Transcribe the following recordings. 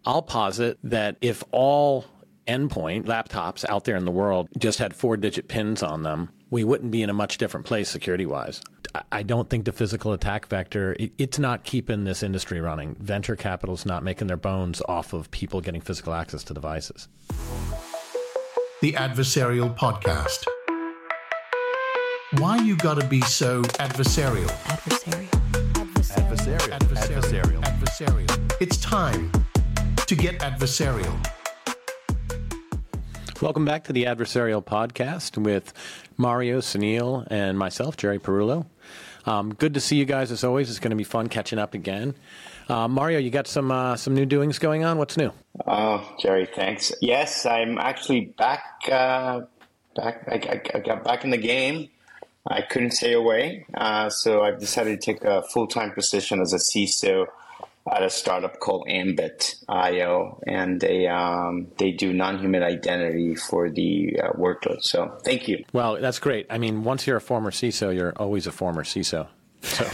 I'll posit that if all endpoint laptops out there in the world just had 4-digit pins on them, we wouldn't be in a much different place security-wise. I don't think the physical attack vector, it's not keeping this industry running. Venture capital's not making their bones off of people getting physical access to devices. The Adversarial Podcast. Why you gotta be so adversarial? Adversarial. It's time to get adversarial. Welcome back to the Adversarial Podcast with Mario, Sunil, and myself, Jerry Perullo. Good to see you guys as always. It's going to be fun catching up again. Mario, you got some new doings going on. What's new? Oh, Jerry, thanks. Yes, I'm actually back. I got back in the game. I couldn't stay away, so I've decided to take a full-time position as a CISO at a startup called Ambit.io, and they do non-human identity for the workload. So thank you. Well, that's great. I mean, once you're a former CISO, you're always a former CISO. So,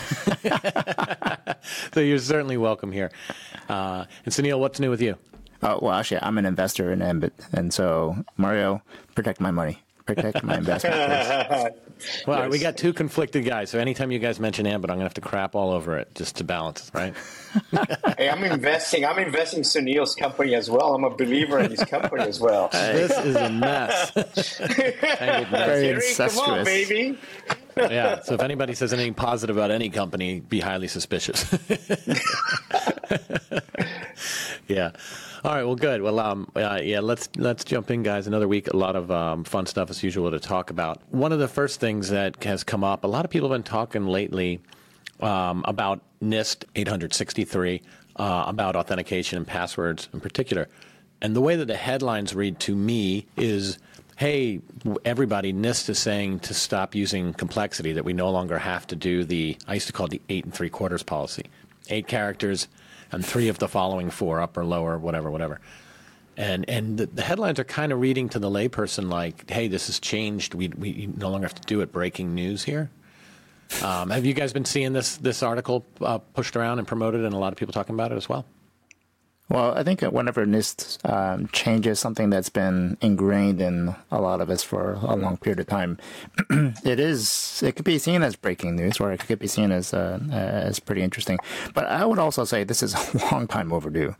so you're certainly welcome here. And Sunil, what's new with you? Well, actually, I'm an investor in Ambit, and so Mario, protect my money. Protect my investment, please. Well, Yes. we got two conflicted guys, so anytime you guys mention Ambit, I'm going to have to crap all over it just to balance, right? Hey, I'm investing in Sunil's company as well. I'm a believer in his company as well. This is a mess. Tangled mess. Very Jerry, come on, incestuous. baby. Yeah, so if anybody says anything positive about any company, be highly suspicious. Yeah. All right. Well, good. Well, yeah. Let's jump in, guys. Another week. A lot of fun stuff as usual to talk about. One of the first things that has come up. A lot of people have been talking lately about NIST 863, about authentication and passwords in particular. And the way that the headlines read to me is, hey, everybody, NIST is saying to stop using complexity, that we no longer have to do I used to call it the 8 3/4 policy. 8 characters and 3 of the following 4, up or lower, whatever. And the headlines are kind of reading to the layperson like, hey, this has changed. We no longer have to do it. Breaking news here. Have you guys been seeing this article pushed around and promoted, and a lot of people talking about it as well? Well, I think whenever NIST changes something that's been ingrained in a lot of us for a long period of time, it could be seen as breaking news, or it could be seen as pretty interesting. But I would also say this is a long time overdue.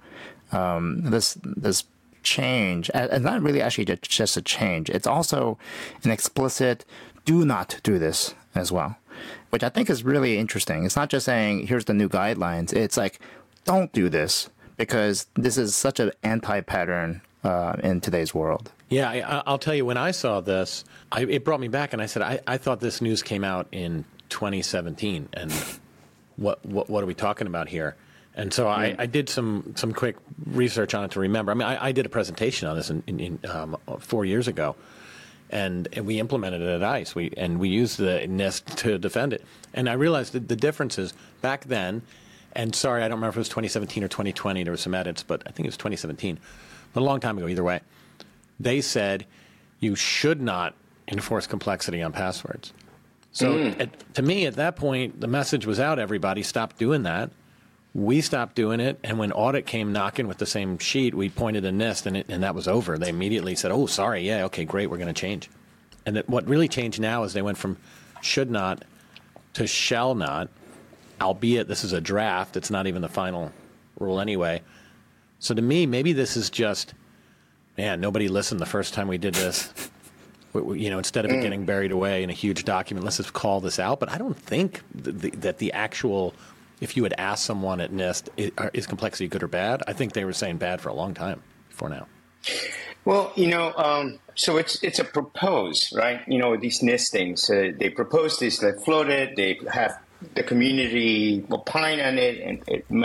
This change, and not really actually just a change. It's also an explicit do not do this as well, which I think is really interesting. It's not just saying here's the new guidelines. It's like don't do this, because this is such an anti-pattern in today's world. Yeah, I'll tell you, when I saw this, it brought me back, and I said, I thought this news came out in 2017, and what are we talking about here? And so I did some quick research on it to remember. I mean, I did a presentation on this in 4 years ago, and we implemented it at ICE. We used the NIST to defend it. And I realized that the difference is back then, and sorry, I don't remember if it was 2017 or 2020. There was some edits, but I think it was 2017. But a long time ago, either way. They said you should not enforce complexity on passwords. So to me, at that point, the message was out, everybody, stop doing that. We stopped doing it, and when audit came knocking with the same sheet, we pointed to NIST, and that was over. They immediately said, oh, sorry, yeah, okay, great, we're going to change. And what really changed now is they went from should not to shall not, albeit this is a draft. It's not even the final rule anyway. So to me, maybe this is just, man, nobody listened the first time we did this. Instead of it getting buried away in a huge document, let's just call this out. But I don't think that the actual, if you had asked someone at NIST, is complexity good or bad? I think they were saying bad for a long time before now. Well, so it's a propose, right? These NIST things, they propose this, they float it, they have the community opine on it, and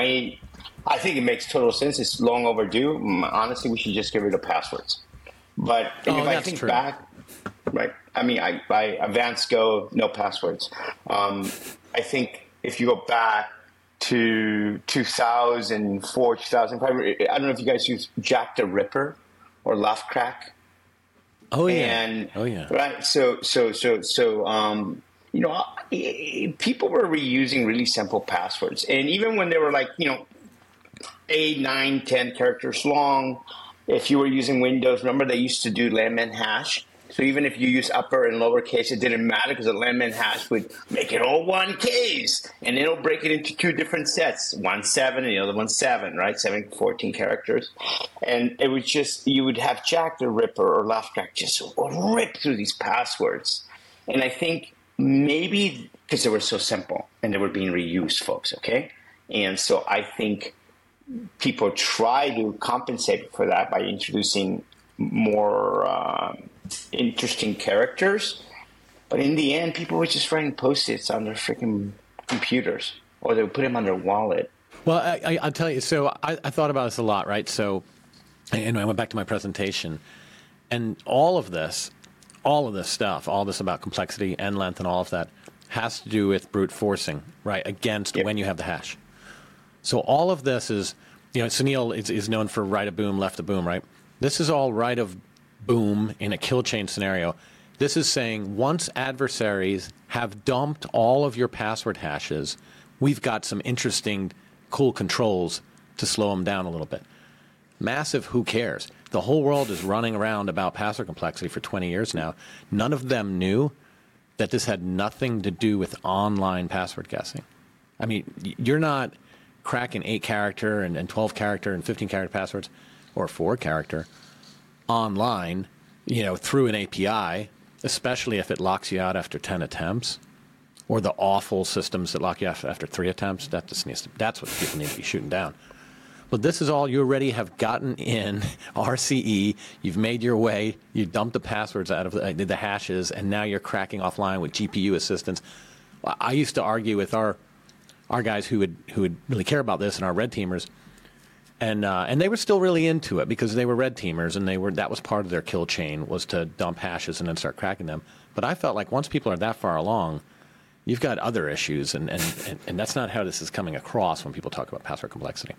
I think it makes total sense. It's long overdue. Honestly, we should just get rid of passwords. But if I think back, right, I mean, by advanced go, no passwords. I think if you go back to 2004, 2005, I don't know if you guys use Jack the Ripper or Laughcrack. Oh yeah. Right. So people were reusing really simple passwords, and even when they were like, 8, 9, 10 characters long. If you were using Windows, remember they used to do landman hash. So even if you use upper and lower case, it didn't matter because the landman hash would make it all one case, and it'll break it into two different sets, one 7 and the other one 7, right? 7, 14 characters. And it was just, you would have Jack the Ripper or Lovecraft just rip through these passwords. And I think maybe because they were so simple and they were being reused, folks, okay? And so I think people try to compensate for that by introducing more interesting characters, but in the end, people were just writing Post-its on their freaking computers, or they would put them on their wallet. Well, I'll tell you. So I thought about this a lot, right? So, and I went back to my presentation, and all of this stuff, all this about complexity and length and all of that, has to do with brute forcing, right? Against when you have the hash. So all of this is, Sunil is known for right of boom, left of boom, right? This is all right of boom in a kill chain scenario. This is saying once adversaries have dumped all of your password hashes, we've got some interesting, cool controls to slow them down a little bit. Massive, who cares? The whole world is running around about password complexity for 20 years now. None of them knew that this had nothing to do with online password guessing. I mean, you're not cracking 8-character and 12-character and 15-character passwords or 4-character online, through an API, especially if it locks you out after 10 attempts, or the awful systems that lock you out after 3 attempts. That's what people need to be shooting down. But this is all you already have gotten in RCE. You've made your way. You dumped the passwords out of the hashes, and now you're cracking offline with GPU assistance. I used to argue with our guys who would really care about this, and our red teamers. And they were still really into it because they were red teamers, and that was part of their kill chain, was to dump hashes and then start cracking them. But I felt like once people are that far along, you've got other issues, and that's not how this is coming across when people talk about password complexity.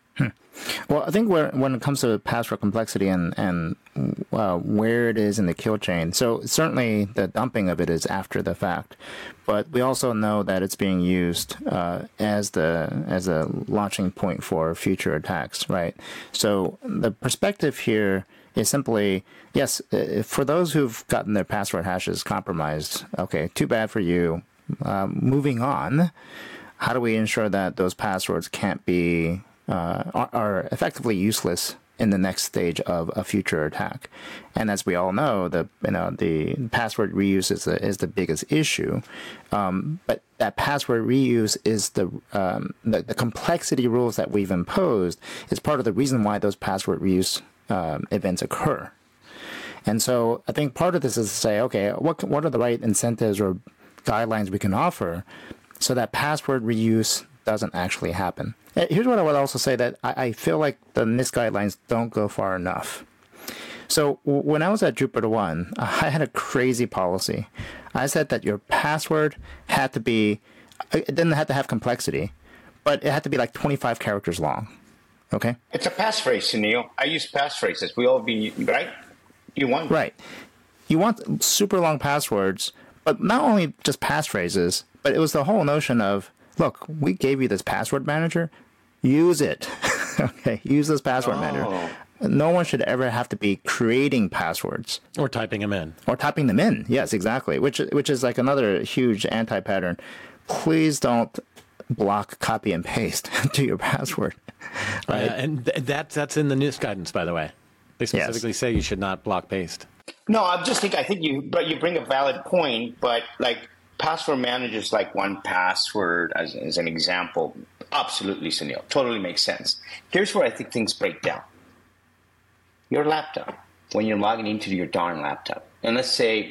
Well, I think when it comes to password complexity and where it is in the kill chain, so certainly the dumping of it is after the fact, but we also know that it's being used as a launching point for future attacks, right? So the perspective here is simply, yes, for those who've gotten their password hashes compromised, okay, too bad for you. Moving on, how do we ensure that those passwords can't be are effectively useless in the next stage of a future attack? And as we all know, the password reuse is the biggest issue. But that password reuse is the complexity rules that we've imposed is part of the reason why those password reuse events occur. And so I think part of this is to say, okay, what are the right incentives or guidelines we can offer so that password reuse doesn't actually happen? Here's what I would also say, that I feel like the NIST guidelines don't go far enough. So when I was at JupyterOne, I had a crazy policy. I said that your password had to be, it didn't have to have complexity, but it had to be like 25 characters long. Okay? It's a passphrase, Sunil. I use passphrases. We all be, right? You want Right. You want super long passwords, but not only just passphrases, but it was the whole notion of, look, we gave you this password manager, use it. Okay, use this password manager. No one should ever have to be creating passwords. Or typing them in. Or typing them in, yes, exactly, which is like another huge anti-pattern. Please don't block copy and paste to your password. Right? And that's in the NIST guidance, by the way. They specifically say you should not block paste. No, I think you bring a valid point, but like password managers like 1Password as an example, absolutely, Sunil, totally makes sense. Here's where I think things break down. Your laptop, when you're logging into your darn laptop, and let's say,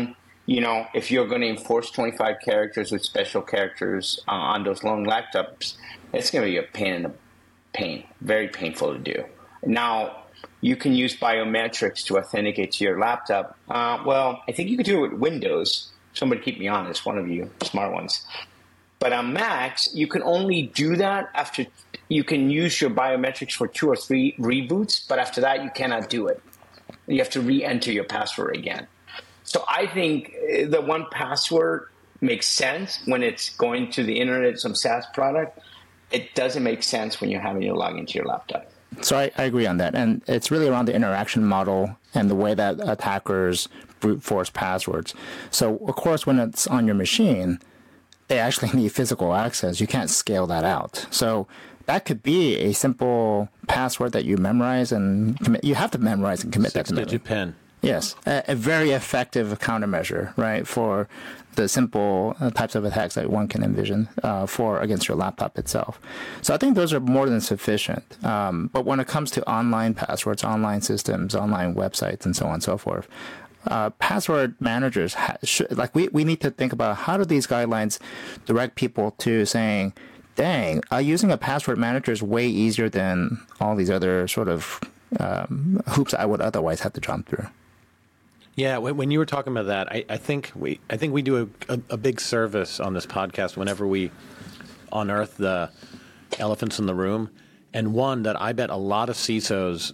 if you're going to enforce 25 characters with special characters on those long laptops, it's going to be a pain, very painful to do. Now, you can use biometrics to authenticate to your laptop. Well, I think you could do it with Windows. Somebody keep me honest, one of you smart ones. But on Macs, you can only do that after you can use your biometrics for 2 or 3 reboots, but after that, you cannot do it. You have to re-enter your password again. So I think the 1Password makes sense when it's going to the internet, some SaaS product. it doesn't make sense when you're having to log into your laptop. So I agree on that. And it's really around the interaction model and the way that attackers brute force passwords. So, of course, when it's on your machine, they actually need physical access. You can't scale that out. So that could be a simple password that you memorize and commit. You have to memorize and commit that to memory. 6-digit PIN. Yes, a very effective countermeasure, right, for the simple types of attacks that one can envision for against your laptop itself. So I think those are more than sufficient. But when it comes to online passwords, online systems, online websites, and so on and so forth, password managers we need to think about how do these guidelines direct people to saying, dang, using a password manager is way easier than all these other sort of hoops I would otherwise have to jump through. Yeah, when you were talking about that, I think we do a big service on this podcast whenever we unearth the elephants in the room, and one that I bet a lot of CISOs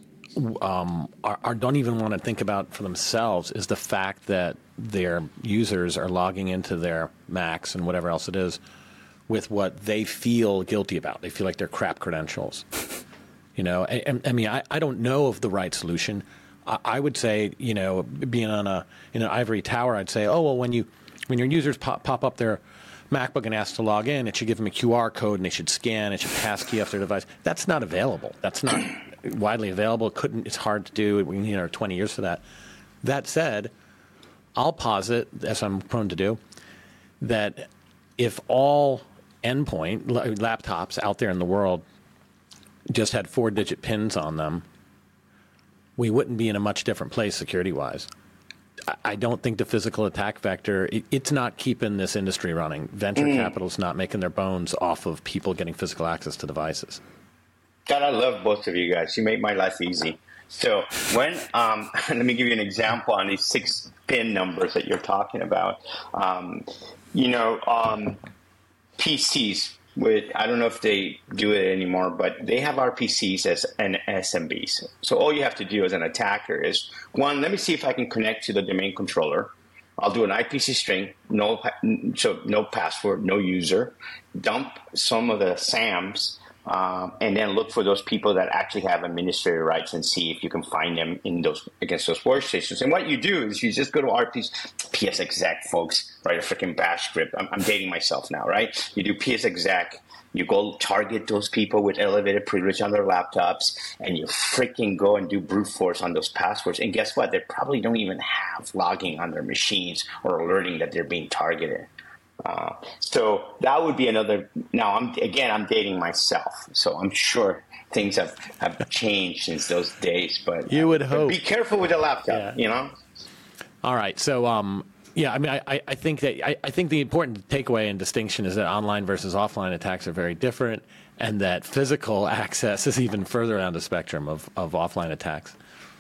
don't even want to think about for themselves is the fact that their users are logging into their Macs and whatever else it is with what they feel guilty about. They feel like they're crap credentials. You know, I mean, I don't know of the right solution. I would say, you know, being on in an ivory tower, I'd say, oh, well, when your users pop up their MacBook and ask to log in, it should give them a QR code and they should scan, it should passkey off their device. That's not available. That's not widely available. It's hard to do. We need 20 years for that. That said, I'll posit, as I'm prone to do, that if all endpoint laptops out there in the world just had 4-digit pins on them, we wouldn't be in a much different place security-wise. I don't think the physical attack vector, it's not keeping this industry running. Venture capital's not making their bones off of people getting physical access to devices. God, I love both of you guys. You make my life easy. So when, let me give you an example on these 6 pin numbers that you're talking about. PCs, I don't know if they do it anymore, but they have RPCs as SMBs. So all you have to do as an attacker is, one, let me see if I can connect to the domain controller. I'll do an IPC string, no password, no user, dump some of the SAMs, and then look for those people that actually have administrator rights and see if you can find them against those workstations. And what you do is you just go to PsExec, folks, write a freaking bash script. I'm dating myself now, right? You do PsExec, you go target those people with elevated privilege on their laptops, and you freaking go and do brute force on those passwords. And guess what? They probably don't even have logging on their machines or alerting that they're being targeted. So that would be another. Now, I'm dating myself, so I'm sure things have changed since those days. But you would But hope. be careful with the laptop, you know. All right, so yeah, I mean, I think that I think the important takeaway and distinction is that online versus offline attacks are very different, and that physical access is even further down the spectrum of offline attacks.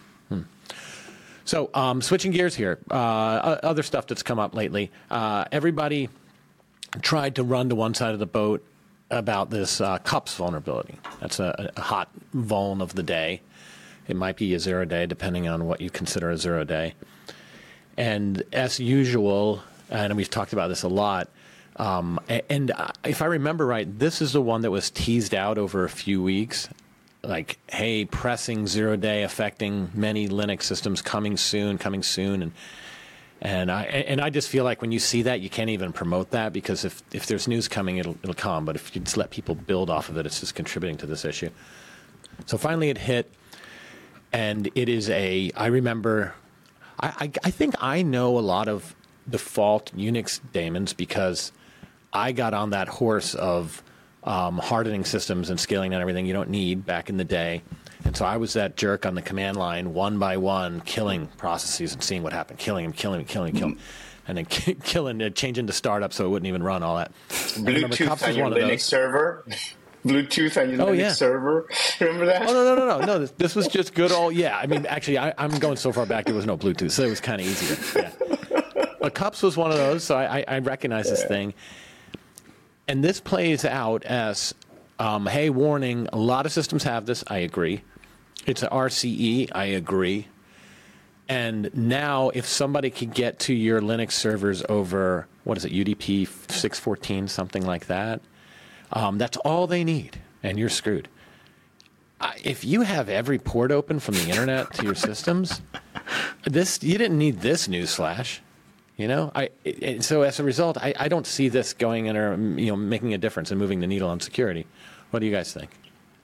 So switching gears here, other stuff that's come up lately. Everybody tried to run to one side of the boat about this CUPS vulnerability. That's a hot vuln of the day. It might be a 0-day, depending on what you consider a 0-day. And as usual, and we've talked about this a lot, and if I remember right, this is the one that was teased out over a few weeks. Like, hey, pressing 0-day affecting many Linux systems coming soon. And I just feel like when you see that, you can't even promote that, because if there's news coming, it'll come. But if you just let people build off of it, it's just contributing to this issue. So finally it hit, and it is I remember, I think I know a lot of default Unix daemons because I got on that horse of hardening systems and scaling down everything you don't need back in the day. And so I was that jerk on the command line, one by one, killing processes and seeing what happened, killing them, and then changing to startup so it wouldn't even run all that. Bluetooth on your Linux server. Bluetooth on your Linux server. Remember that? Oh, no. This was just good old, yeah. I mean, actually, I'm going so far back, there was no Bluetooth, so it was kind of easier. Yeah. But CUPS was one of those, so I recognize this thing. And this plays out as, hey, warning, a lot of systems have this. I agree. It's an RCE. I agree. And now if somebody could get to your Linux servers over, what is it, UDP 6.14, something like that, That's all they need, and you're screwed. If you have every port open from the internet to your systems, you didn't need this newsflash. So as a result, I don't see this going in or making a difference and moving the needle on security. What do you guys think?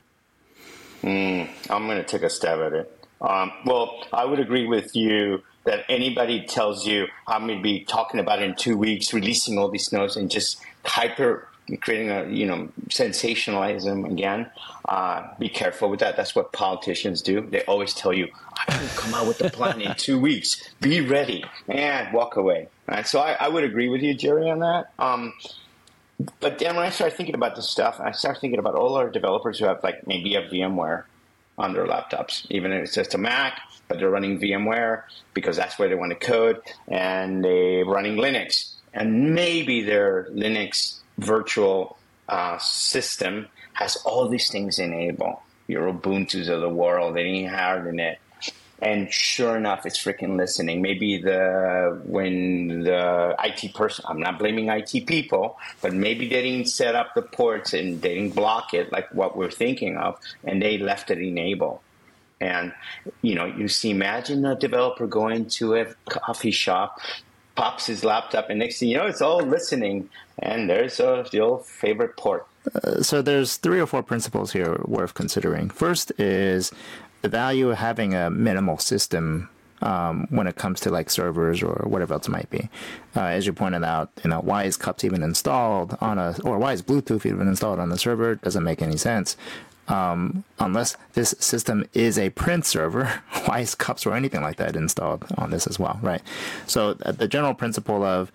I'm going to take a stab at it. Well, I would agree with you that anybody tells you I'm going to be talking about it in 2 weeks, releasing all these notes and just creating sensationalism again. Be careful with that. That's what politicians do. They always tell you, I'm going to come out with the plan in 2 weeks. Be ready and walk away. Right? So I would agree with you, Jerry, on that. But then when I started thinking about this stuff, I started thinking about all our developers who have maybe a VMware on their laptops, even if it's just a Mac, but they're running VMware because that's where they want to code, and they're running Linux. And maybe their Linux virtual system has all these things enabled. Your Ubuntu's of the world, any hardening, and sure enough, it's freaking listening. Maybe when the IT person, I'm not blaming IT people, but maybe they didn't set up the ports and they didn't block it like what we're thinking of, and they left it enabled. And imagine a developer going to a coffee shop, pops his laptop, and next thing you know, it's all listening, and there's the old favorite port. So there's 3 or 4 principles here worth considering. First is the value of having a minimal system when it comes to servers or whatever else it might be. As you pointed out, why is CUPS even installed or why is Bluetooth even installed on the server? Doesn't make any sense. Unless this system is a print server, why is CUPS or anything like that installed on this as well, right? So the general principle of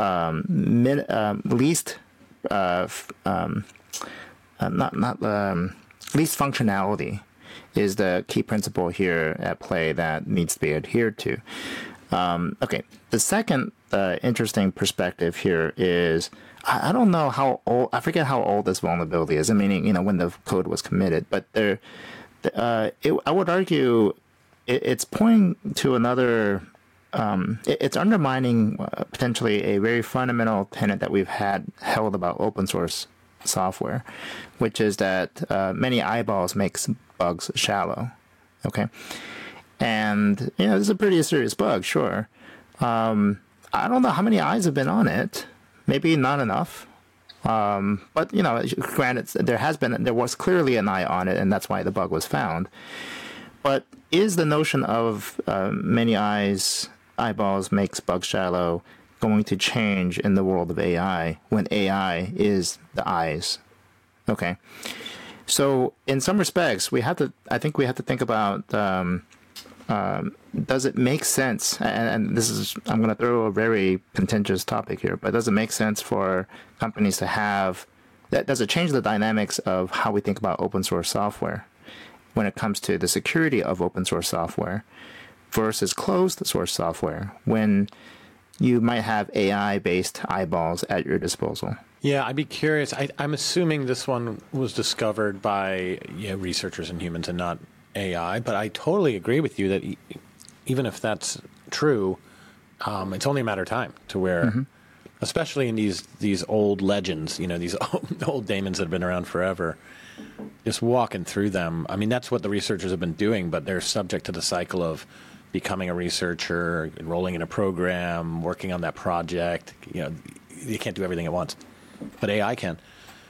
least functionality is the key principle here at play that needs to be adhered to. Okay, the second interesting perspective here is I don't know how old, I forget how old this vulnerability is, meaning, when the code was committed, but I would argue it's pointing to another, it's undermining potentially a very fundamental tenet that we've held about open source software, which is that many eyeballs makes bugs shallow. Okay. And, this is a pretty serious bug, sure. I don't know how many eyes have been on it. Maybe not enough. But, granted, there was clearly an eye on it, and that's why the bug was found. But is the notion of many eyeballs makes bugs shallow going to change in the world of AI when AI is the eyes? Okay. So in some respects, I think we have to think about, does it make sense? And this is, I'm going to throw a very contentious topic here, but does it make sense for companies to have that? Does it change the dynamics of how we think about open source software when it comes to the security of open source software versus closed source software when you might have AI-based eyeballs at your disposal? Yeah, I'd be curious. I'm assuming this one was discovered by researchers and humans and not AI, but I totally agree with you that even if that's true, it's only a matter of time to where, especially in these old legends, these old daemons that have been around forever, just walking through them. I mean, that's what the researchers have been doing, but they're subject to the cycle of becoming a researcher, enrolling in a program, working on that project. You can't do everything at once, but AI can.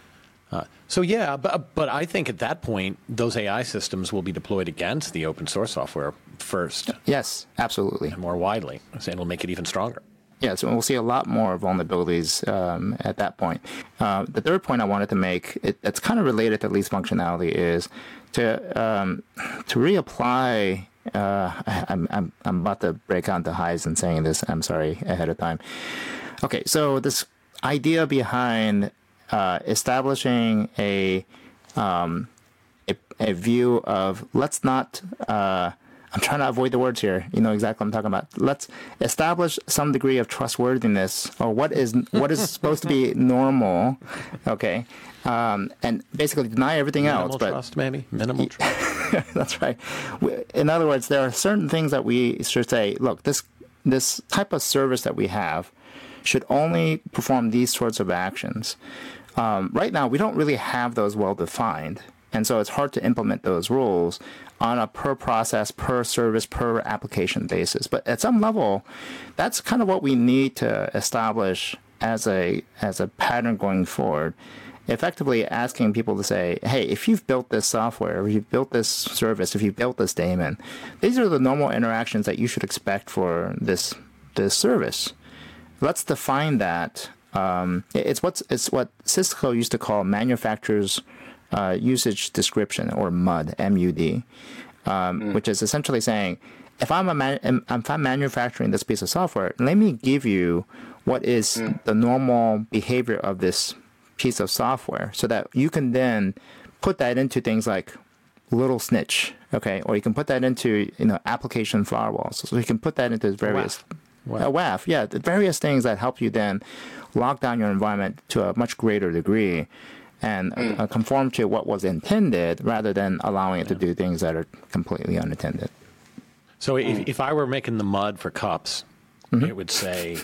So yeah, but I think at that point, those AI systems will be deployed against the open source software first. Yes, absolutely. And more widely, and it'll make it even stronger. Yeah, so we'll see a lot more vulnerabilities at that point. The third point I wanted to make, it's kind of related to least functionality, is to reapply. I'm about to break out into highs in saying this. I'm sorry ahead of time. Okay, so this idea behind establishing a view of let's not. I'm trying to avoid the words here. You know exactly what I'm talking about. Let's establish some degree of trustworthiness, or what is supposed to be normal, okay, and basically deny everything else. Minimal trust, maybe minimal trust. That's right. In other words, there are certain things that we should say. Look, this type of service that we have should only perform these sorts of actions. Right now, we don't really have those well defined. And so it's hard to implement those rules on a per process, per service, per application basis. But at some level, that's kind of what we need to establish as a pattern going forward. Effectively asking people to say, hey, if you've built this software, or you've built this service, if you've built this daemon, these are the normal interactions that you should expect for this service. Let's define that. It's what Cisco used to call manufacturer's usage description, or MUD, M-U-D, which is essentially saying, if I'm manufacturing this piece of software, let me give you what is the normal behavior of this piece of software, so that you can then put that into things like Little Snitch, okay, or you can put that into application firewalls. So you can put that into various WAF, yeah, the various things that help you then lock down your environment to a much greater degree and conform to what was intended, rather than allowing it to do things that are completely unintended. So if I were making the MUD for cups, it would say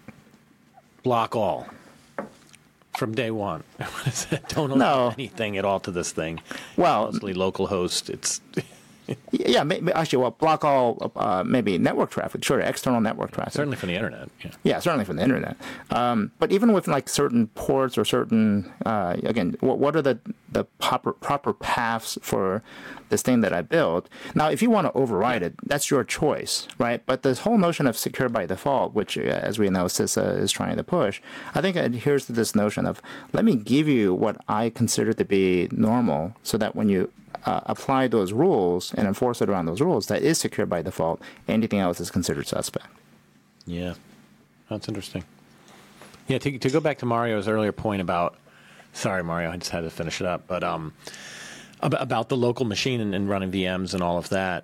block all from day one. Don't allow anything at all to this thing. Well, mostly local host. It's yeah, actually, well, block all maybe network traffic. Sure, external network traffic. Certainly from the internet. Yeah, certainly from the internet. But even with like certain ports or certain again, what are the proper paths for this thing that I built? Now, if you want to override it, that's your choice, right? But this whole notion of secure by default, which, as we know, CISA is trying to push, I think it adheres to this notion of, let me give you what I consider to be normal, so that when you apply those rules and enforce it around those rules, that is secure by default. Anything else is considered suspect. Yeah, that's interesting. Yeah, to go back to Mario's earlier point about, sorry, Mario, I just had to finish it up, but about the local machine and running VMs and all of that.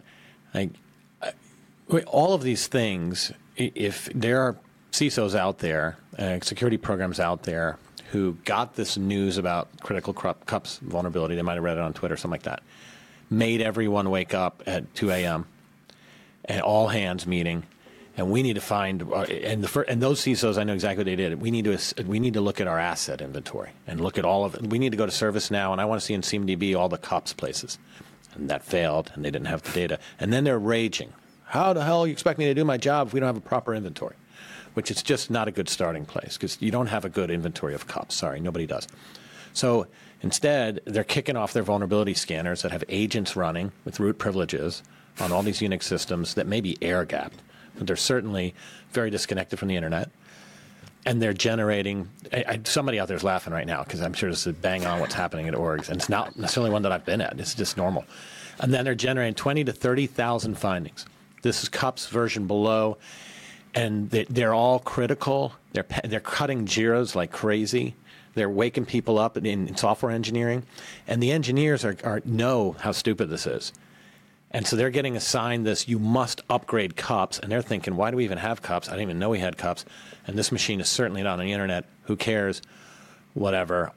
All of these things, if there are CISOs out there, security programs out there, who got this news about critical cups vulnerability, they might have read it on Twitter, something like that, made everyone wake up at 2 a.m., an all-hands meeting, and we need to find, and those CISOs, I know exactly what they did. We need to look at our asset inventory and look at all of it. We need to go to ServiceNow, and I want to see in CMDB all the cups places. And that failed, and they didn't have the data. And then they're raging. How the hell you expect me to do my job if we don't have a proper inventory? Which is just not a good starting place, because you don't have a good inventory of cups. Sorry, nobody does. So instead, they're kicking off their vulnerability scanners that have agents running with root privileges on all these Unix systems that may be air-gapped, but they're certainly very disconnected from the internet. And they're generating, somebody out there is laughing right now, because I'm sure this is bang on what's happening at orgs, and it's not necessarily one that I've been at. It's just normal. And then they're generating 20 to 30,000 findings. This is cups version below. And they're all critical. They're cutting JIRAs like crazy. They're waking people up in software engineering, and the engineers know how stupid this is, and so they're getting assigned this. You must upgrade cups, and they're thinking, why do we even have cups? I didn't even know we had cups, and this machine is certainly not on the internet. Who cares? Whatever.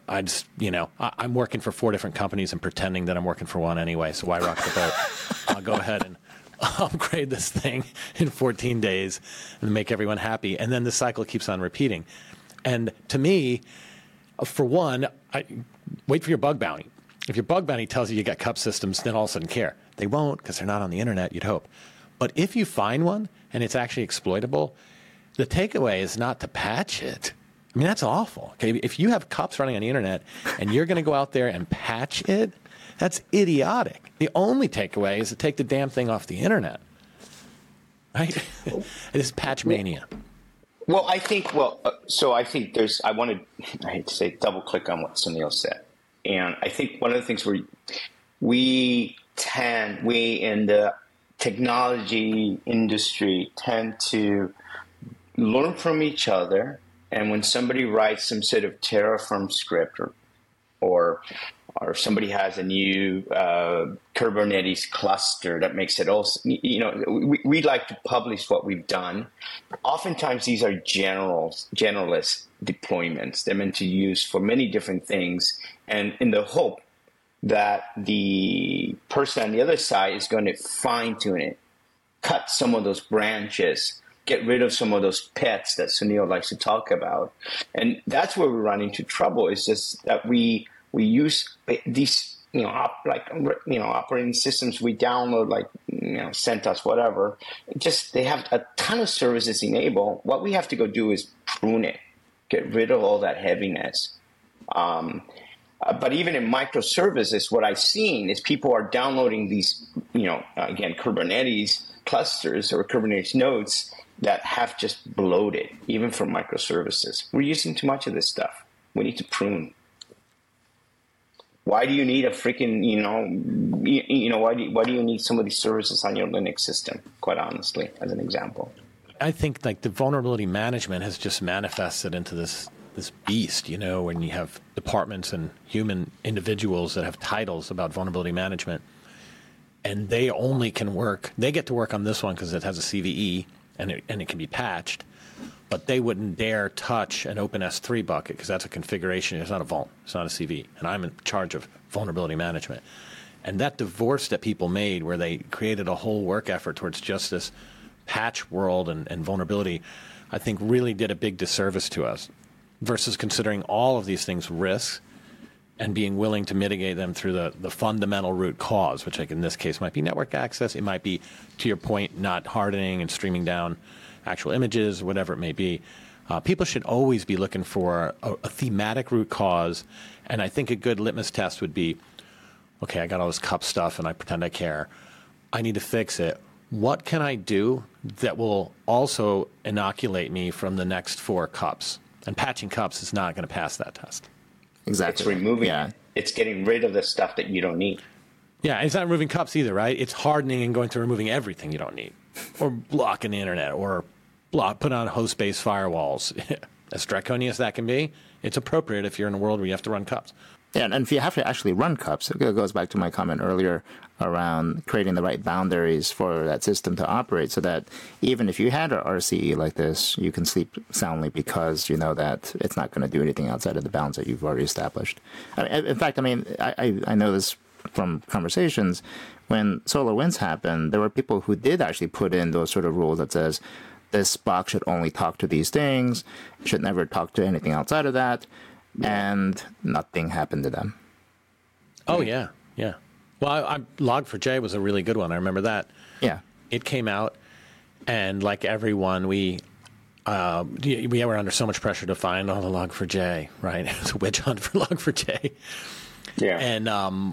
I'm working for 4 different companies and pretending that I'm working for one anyway. So why rock the boat? I'll go ahead and upgrade this thing in 14 days and make everyone happy. And then the cycle keeps on repeating. And to me, for one, wait for your bug bounty. If your bug bounty tells you got cup systems, then all of a sudden care. They won't, because they're not on the internet, you'd hope. But if you find one and it's actually exploitable, the takeaway is not to patch it. I mean, that's awful. Okay, if you have cups running on the internet and you're going to go out there and patch it, that's idiotic. The only takeaway is to take the damn thing off the internet. Right? It is patch mania. Well, I think there's, I hate to say, double click on what Sunil said. And I think one of the things we in the technology industry tend to learn from each other. And when somebody writes some sort of Terraform script or somebody has a new Kubernetes cluster that makes it also, we like to publish what we've done. Oftentimes these are generalist deployments. They're meant to use for many different things, and in the hope that the person on the other side is going to fine tune it, cut some of those branches get rid of some of those pets that Sunil likes to talk about. And that's where we run into trouble. It's just that we use these, operating systems we download, like, CentOS, whatever. They have a ton of services enabled. What we have to go do is prune it, get rid of all that heaviness. But even in microservices, what I've seen is people are downloading these, again, Kubernetes clusters or Kubernetes nodes that have just bloated, even for microservices. We're using too much of this stuff. We need to prune. Why do you need a freaking, why do you need some of these services on your Linux system, quite honestly, as an example? I think like the vulnerability management has just manifested into this beast, when you have departments and human individuals that have titles about vulnerability management, and they only can work, they get to work on this one because it has a CVE and it can be patched, but they wouldn't dare touch an OpenS3 bucket because that's a configuration. It's not a vault. It's not a CVE. And I'm in charge of vulnerability management. And that divorce that people made where they created a whole work effort towards just this patch world and vulnerability, I think really did a big disservice to us versus considering all of these things risks and being willing to mitigate them through the fundamental root cause, which like in this case might be network access. It might be, to your point, not hardening and streaming down actual images, whatever it may be. People should always be looking for a thematic root cause. And I think a good litmus test would be, okay, I got all this cup stuff and I pretend I care. I need to fix it. What can I do that will also inoculate me from the next 4 cups? And patching cups is not going to pass that test. Exactly. It's removing it. It's getting rid of the stuff that you don't need. Yeah, it's not removing cups either, right? It's hardening and going through removing everything you don't need. Or blocking the internet, or put on host-based firewalls. As draconian as that can be, it's appropriate if you're in a world where you have to run cups. Yeah, and if you have to actually run cups, it goes back to my comment earlier around creating the right boundaries for that system to operate so that even if you had an RCE like this, you can sleep soundly because you know that it's not going to do anything outside of the bounds that you've already established. In fact, I know this from conversations. When SolarWinds happened, there were people who did actually put in those sort of rules that says this box should only talk to these things, should never talk to anything outside of that. And nothing happened to them. Oh, yeah. Well, Log4j was a really good one. I remember that. Yeah. It came out, and like everyone, we were under so much pressure to find all the Log4j, right? It's a witch hunt for Log4j. Yeah. And,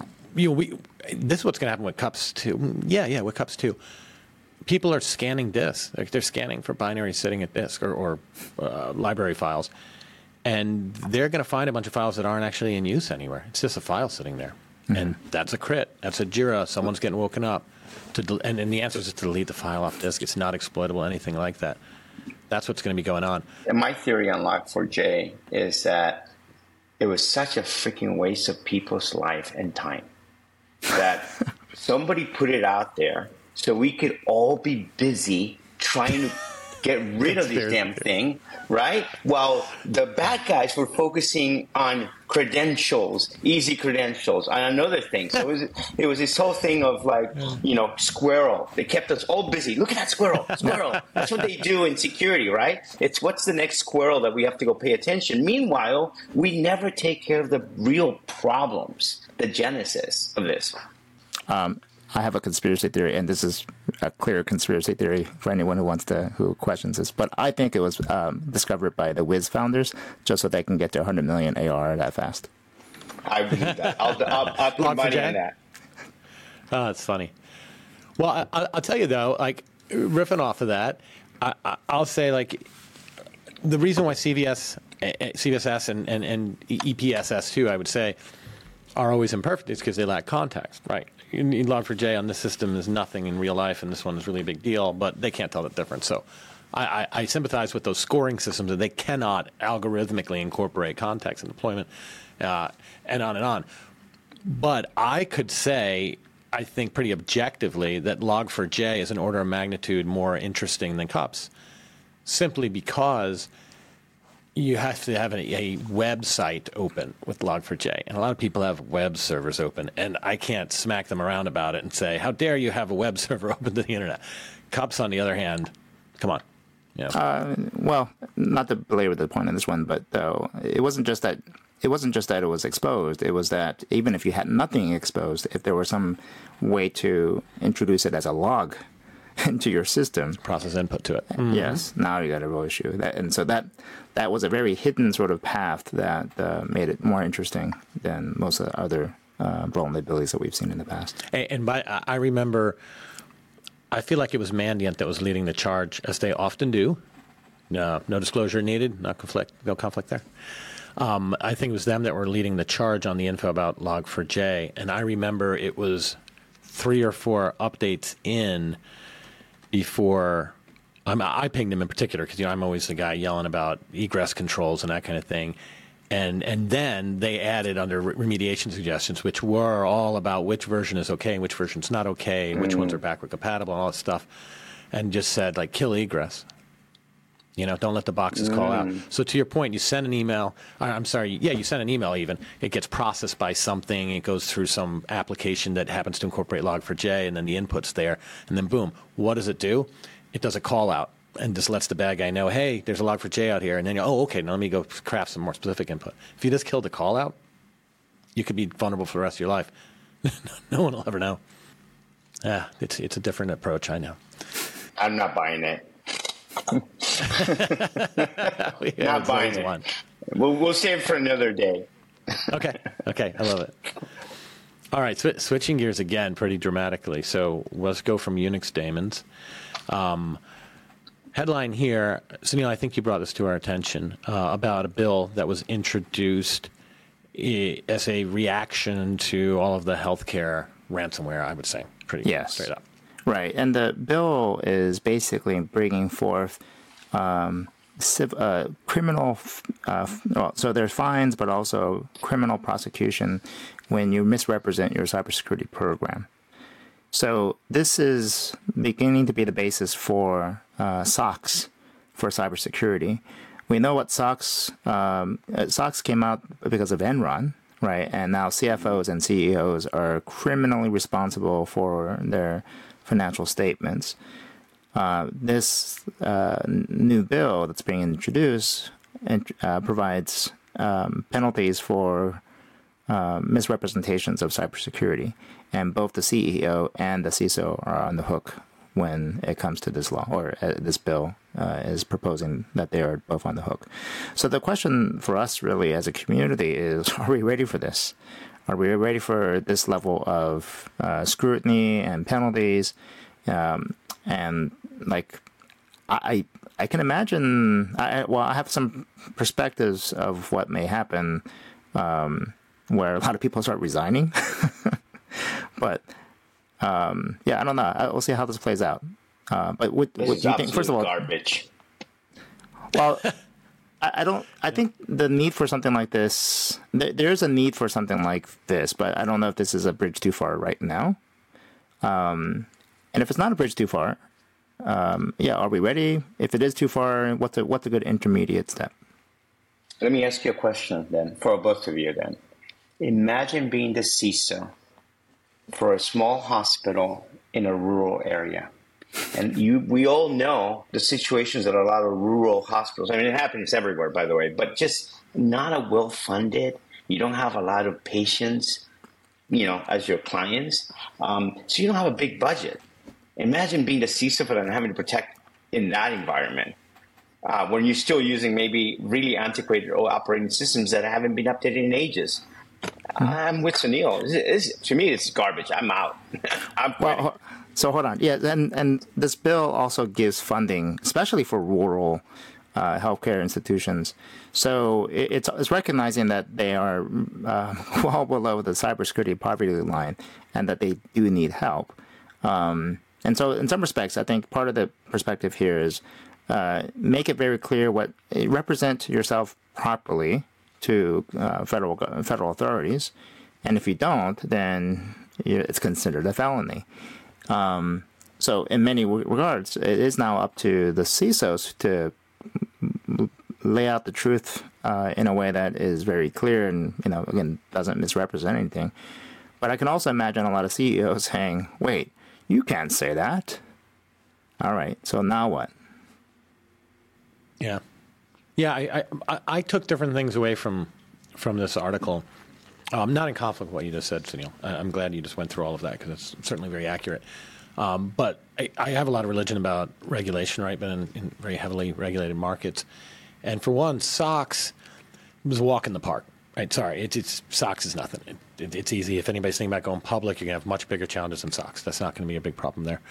this is what's going to happen with cups, too. Yeah, with cups, too. People are scanning disks. They're scanning for binaries sitting at disk or library files. And they're going to find a bunch of files that aren't actually in use anywhere. It's just a file sitting there. Mm-hmm. And that's a crit. That's a JIRA. Someone's getting woken up. And the answer is to delete the file off disk. It's not exploitable, anything like that. That's what's going to be going on. And my theory on Log4j is that it was such a freaking waste of people's life and time that somebody put it out there so we could all be busy trying to get rid of this damn thing, right? While the bad guys were focusing on credentials, easy credentials, and another thing. So it was this whole thing of like, squirrel. They kept us all busy. Look at that squirrel. That's what they do in security, right? It's what's the next squirrel that we have to go pay attention. Meanwhile, we never take care of the real problems, the genesis of this. I have a conspiracy theory, and this is a clear conspiracy theory for anyone who questions this. But I think it was discovered by the Wiz founders just so they can get to 100 million AR that fast. I believe that. I'll put money on that. Oh, that's funny. Well, I'll tell you though, like riffing off of that, I'll say like the reason why CVSS and EPSS too, I would say, are always imperfect is because they lack context, right? Log4j on this system is nothing in real life, and this one is really a big deal, but they can't tell the difference. So I sympathize with those scoring systems that they cannot algorithmically incorporate context and deployment and on and on. But I could say, I think pretty objectively, that Log4j is an order of magnitude more interesting than cups, simply because you have to have a website open with Log4j. And a lot of people have web servers open, and I can't smack them around about it and say, how dare you have a web server open to the internet? Cups, on the other hand, come on. Yeah. Well, not to belabor the point on this one, but though it wasn't just that. It wasn't just that it was exposed. It was that even if you had nothing exposed, if there were some way to introduce it as a log into your system, Process input to it. yes, now you got a real issue. That was a very hidden sort of path that made it more interesting than most of the other vulnerabilities that we've seen in the past. I remember, I feel like it was Mandiant that was leading the charge, as they often do. No disclosure needed, no conflict there. I think it was them that were leading the charge on the info about Log4j, and I remember it was 3 or 4 updates in before I pinged him in particular because I'm always the guy yelling about egress controls and that kind of thing. And then they added under remediation suggestions, which were all about which version is okay and which version's not okay, and which ones are backward compatible and all that stuff, and just said, like, kill egress. Don't let the boxes call out. So to your point, you send an email. You send an email even. It gets processed by something. It goes through some application that happens to incorporate Log4j, and then the input's there. And then boom, what does it do? It does a call out and just lets the bad guy know, hey, there's a Log4j out here. And then okay, now let me go craft some more specific input. If you just killed the call out, you could be vulnerable for the rest of your life. No one will ever know. Yeah, it's a different approach, I know. I'm not buying it. Not buying it. We'll save it for another day. Okay, I love it. All right, switching gears again pretty dramatically. So let's go from Unix daemons. Headline here, Sunil, I think you brought this to our attention, about a bill that was introduced as a reaction to all of the healthcare ransomware, I would say, pretty straight up. Right, and the bill is basically bringing forth criminal. So there's fines, but also criminal prosecution when you misrepresent your cybersecurity program. So this is beginning to be the basis for SOX for cybersecurity. We know what SOX came out because of Enron, right? And now CFOs and CEOs are criminally responsible for their financial statements. This new bill that's being introduced provides penalties for misrepresentations of cybersecurity, and both the CEO and the CISO are on the hook when it comes to this law, or this bill is proposing that they are both on the hook. So the question for us really as a community is, are we ready for this? Are we ready for this level of scrutiny and penalties? And like, I can imagine. I have some perspectives of what may happen, where a lot of people start resigning. But I don't know. We'll see how this plays out. But what do you think? First of all, garbage. Well, I think the need for something like this, there is a need for something like this, but I don't know if this is a bridge too far right now. And if it's not a bridge too far, are we ready? If it is too far, what's a good intermediate step? Let me ask you a question then, for both of you then. Imagine being the CISO for a small hospital in a rural area. And we all know the situations at a lot of rural hospitals. I mean, it happens everywhere, by the way, but just not a well-funded. You don't have a lot of patients, as your clients. So you don't have a big budget. Imagine being the CISO for them and having to protect in that environment, when you're still using maybe really antiquated old operating systems that haven't been updated in ages. I'm with Sunil. To me, it's garbage. I'm out. So hold on. Yeah, and this bill also gives funding, especially for rural healthcare institutions. So it's recognizing that they are well below the cybersecurity poverty line and that they do need help. And so in some respects, I think part of the perspective here is make it very clear represent yourself properly to federal authorities. And if you don't, then it's considered a felony. So in many regards, it is now up to the CISOs to lay out the truth in a way that is very clear and, again, doesn't misrepresent anything. But I can also imagine a lot of CEOs saying, wait, you can't say that. All right, so now what? Yeah. Yeah, I took different things away from this article. Not in conflict with what you just said, Sunil. I'm glad you just went through all of that because it's certainly very accurate. But I have a lot of religion about regulation, right? Been in very heavily regulated markets. And for one, SOX was a walk in the park, right? Sorry, SOX is nothing. It's easy. If anybody's thinking about going public, you're going to have much bigger challenges than SOX. That's not going to be a big problem there.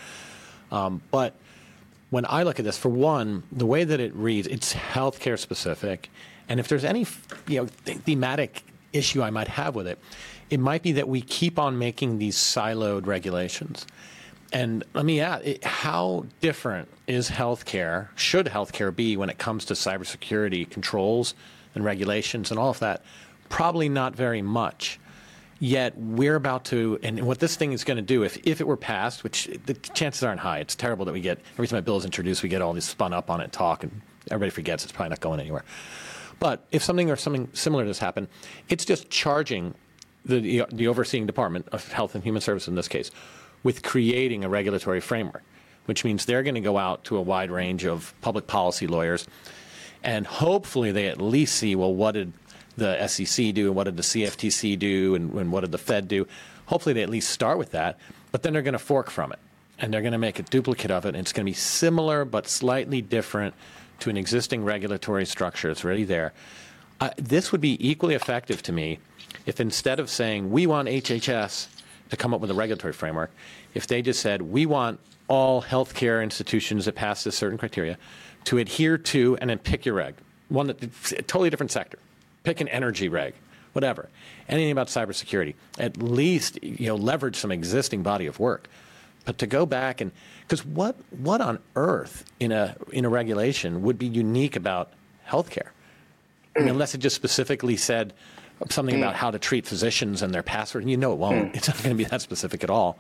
But when I look at this, for one, the way that it reads, it's healthcare specific. And if there's any thematic issue I might have with it, it might be that we keep on making these siloed regulations. And let me add, how different is healthcare, should healthcare be when it comes to cybersecurity controls and regulations and all of that? Probably not very much. Yet we're about to, and what this thing is going to do, if it were passed, which the chances aren't high, it's terrible that we get, every time a bill is introduced, we get all these spun up on it talk, and everybody forgets it's probably not going anywhere. But if something similar does happen, it's just charging the overseeing Department of Health and Human Services in this case with creating a regulatory framework, which means they're going to go out to a wide range of public policy lawyers, and hopefully they at least see, well, what did the SEC do, and what did the CFTC do, and what did the Fed do? Hopefully they at least start with that, but then they're going to fork from it, and they're going to make a duplicate of it, and it's going to be similar but slightly different to an existing regulatory structure. It's already there. This would be equally effective to me if instead of saying we want HHS to come up with a regulatory framework, if they just said we want all healthcare institutions that pass this certain criteria to adhere to, and then pick your reg, one that a totally different sector. Pick an energy reg, whatever. Anything about cybersecurity. At least leverage some existing body of work. But to go back and because what on earth in a regulation would be unique about healthcare, unless it just specifically said something about how to treat physicians and their password. And it won't. It's not going to be that specific at all.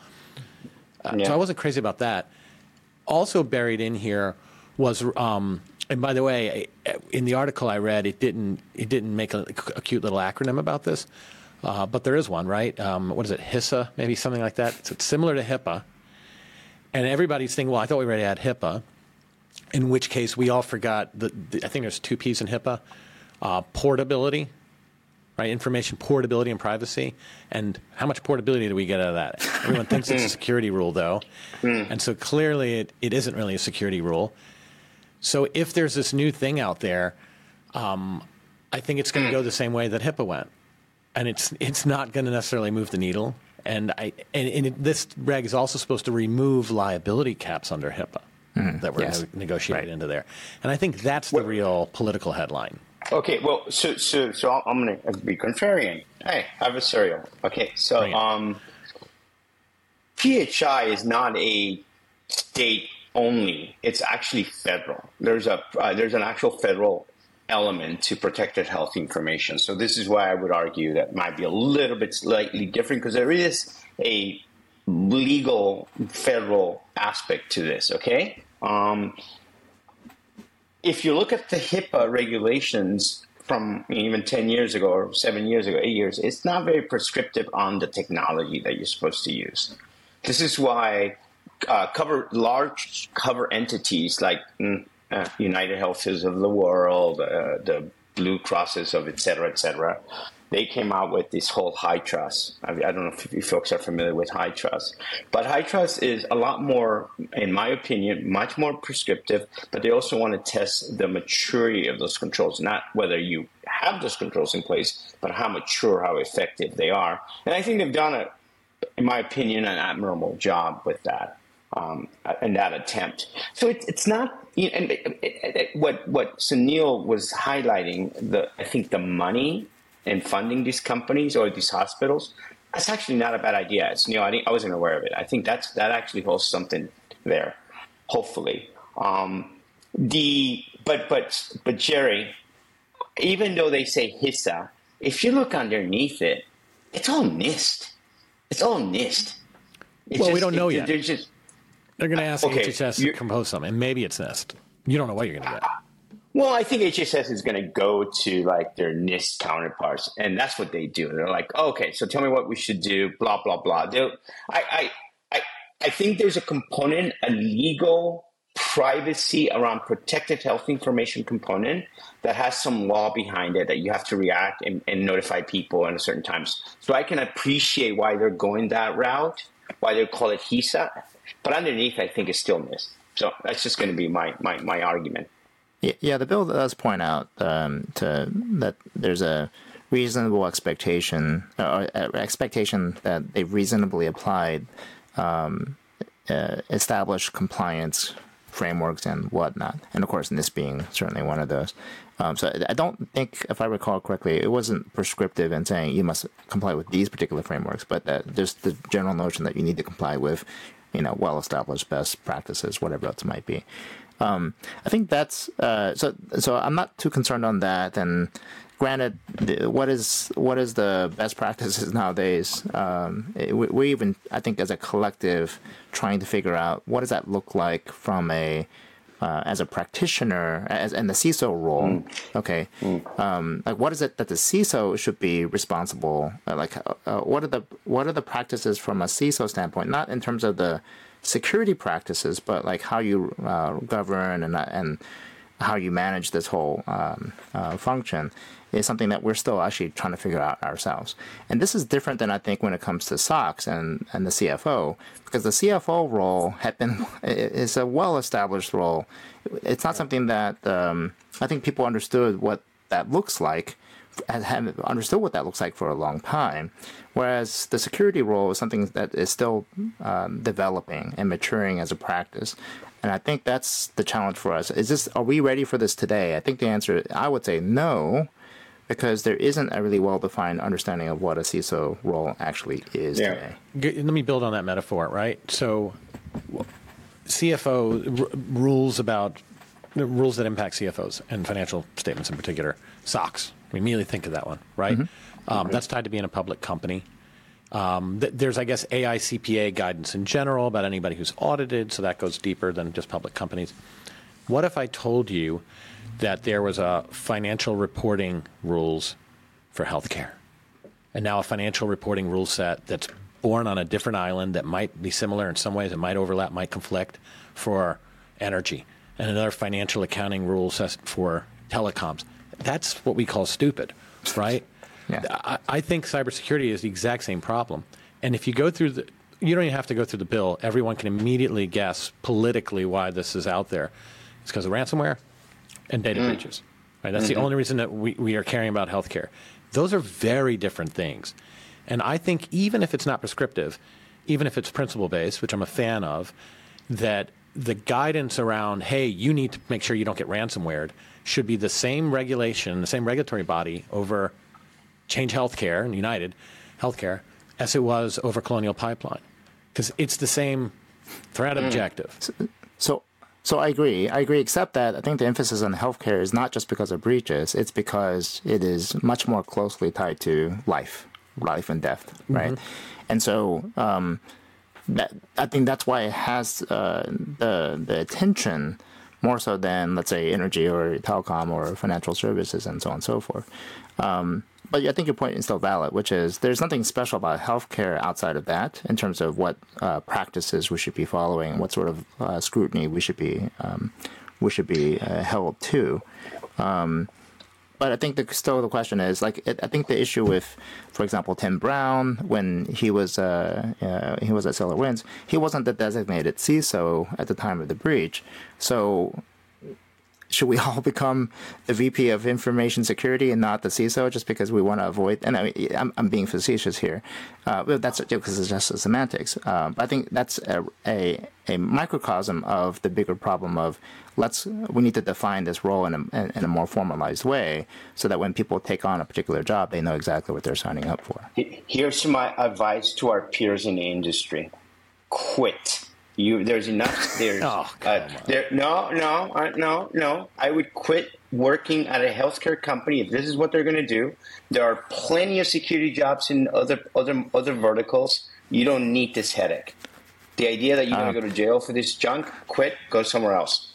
So I wasn't crazy about that. Also buried in here was, and by the way, in the article I read, it didn't make a cute little acronym about this, but there is one, right? What is it, HISA, maybe something like that? It's similar to HIPAA. And everybody's thinking, well, I thought we already had HIPAA, in which case we all forgot, I think there's two P's in HIPAA, portability, right? Information portability and privacy. And how much portability do we get out of that? Everyone thinks it's a security rule, though. And so clearly it isn't really a security rule. So if there's this new thing out there, I think it's going to go the same way that HIPAA went. And it's not going to necessarily move the needle. And this reg is also supposed to remove liability caps under HIPAA that were negotiated into there. And I think that's the real political headline. Okay, well, so I'm going to be contrarian. Hey, adversarial. Okay, so PHI is not a state only. It's actually federal. There's an actual federal element to protected health information. So this is why I would argue that might be a little bit slightly different because there is a legal federal aspect to this. Okay. If you look at the HIPAA regulations from even 10 years ago or 7 years ago, 8 years, it's not very prescriptive on the technology that you're supposed to use. This is why large cover entities like United Healths of the world, the Blue Crosses of et cetera, they came out with this whole HITRUST. I don't know if you folks are familiar with HITRUST, but HITRUST is a lot more, in my opinion, much more prescriptive, but they also want to test the maturity of those controls, not whether you have those controls in place, but how mature, how effective they are. And I think they've done, in my opinion, an admirable job with that. In that attempt. So it's not, and what Sunil was highlighting, I think the money in funding these companies or these hospitals, that's actually not a bad idea. Sunil, I wasn't aware of it. I think that actually holds something there, hopefully. But Jerry, even though they say HISA, if you look underneath it, it's all NIST. It's all NIST. We don't know yet. They're going to ask HHS to compose something, and maybe it's NIST. You don't know what you're going to get. Well, I think HHS is going to go to like their NIST counterparts, and that's what they do. They're like, okay, so tell me what we should do, blah, blah, blah. I think there's a component, a legal privacy around protected health information component that has some law behind it that you have to react and notify people in certain times. So I can appreciate why they're going that route, why they call it HISA, but underneath I think it's still NIST. So that's just going to be my argument. Yeah, the bill does point out that there's a reasonable expectation that they've reasonably applied established compliance frameworks and whatnot, and of course NIST being certainly one of those. So I don't think, if I recall correctly, it wasn't prescriptive in saying you must comply with these particular frameworks, but just the general notion that you need to comply with, well-established best practices, whatever else it might be. I think that's so I'm not too concerned on that. And granted, what is the best practices nowadays? We even, I think, as a collective, trying to figure out what does that look like from as a practitioner, and the CISO role. Okay, like what is it that the CISO should be responsible? What are the practices from a CISO standpoint? Not in terms of the security practices, but like how you govern and how you manage this whole function is something that we're still actually trying to figure out ourselves. And this is different than I think when it comes to SOX and the CFO, because the CFO role is a well-established role. It's not something that I think people understood what that looks like, have understood what that looks like for a long time, whereas the security role is something that is still developing and maturing as a practice. And I think that's the challenge for us. Are we ready for this today? I think the answer, I would say no, because there isn't a really well-defined understanding of what a CISO role actually is today. Let me build on that metaphor, right? So CFO rules that impact CFOs and financial statements in particular, SOX. We immediately think of that one, right? Mm-hmm. That's tied to being a public company. There's, I guess, AICPA guidance in general about anybody who's audited, so that goes deeper than just public companies. What if I told you that there was a financial reporting rules for healthcare, and now a financial reporting rule set that's born on a different island that might be similar in some ways, it might overlap, might conflict for energy, and another financial accounting rule set for telecoms? That's what we call stupid, right? Yeah. I think cybersecurity is the exact same problem. And if you go through you don't even have to go through the bill. Everyone can immediately guess politically why this is out there. It's because of ransomware and data breaches. Right? That's the only reason that we are caring about healthcare. Those are very different things. And I think even if it's not prescriptive, even if it's principle-based, which I'm a fan of, that the guidance around, hey, you need to make sure you don't get ransomware, should be the same regulation, the same regulatory body over Change Healthcare and United Healthcare as it was over Colonial Pipeline, because it's the same threat objective. So I agree, except that I think the emphasis on healthcare is not just because of breaches, it's because it is much more closely tied to life and death, right? Mm-hmm. And so I think that's why it has the attention more so than, let's say, energy or telecom or financial services and so on and so forth. But I think your point is still valid, which is there's nothing special about healthcare outside of that in terms of what practices we should be following, what sort of scrutiny we should be held to. But I think still the question is, I think the issue with, for example, Tim Brown, when he was at SolarWinds, he wasn't the designated CISO at the time of the breach. So should we all become the VP of Information Security and not the CISO just because we want to avoid? And I mean, I'm being facetious here, but that's because it's just semantics. But I think that's a microcosm of the bigger problem of we need to define this role in a more formalized way so that when people take on a particular job, they know exactly what they're signing up for. Here's my advice to our peers in the industry: quit. There's enough. No. I would quit working at a healthcare company if this is what they're going to do. There are plenty of security jobs in other verticals. You don't need this headache. The idea that you're going to go to jail for this junk, quit, go somewhere else.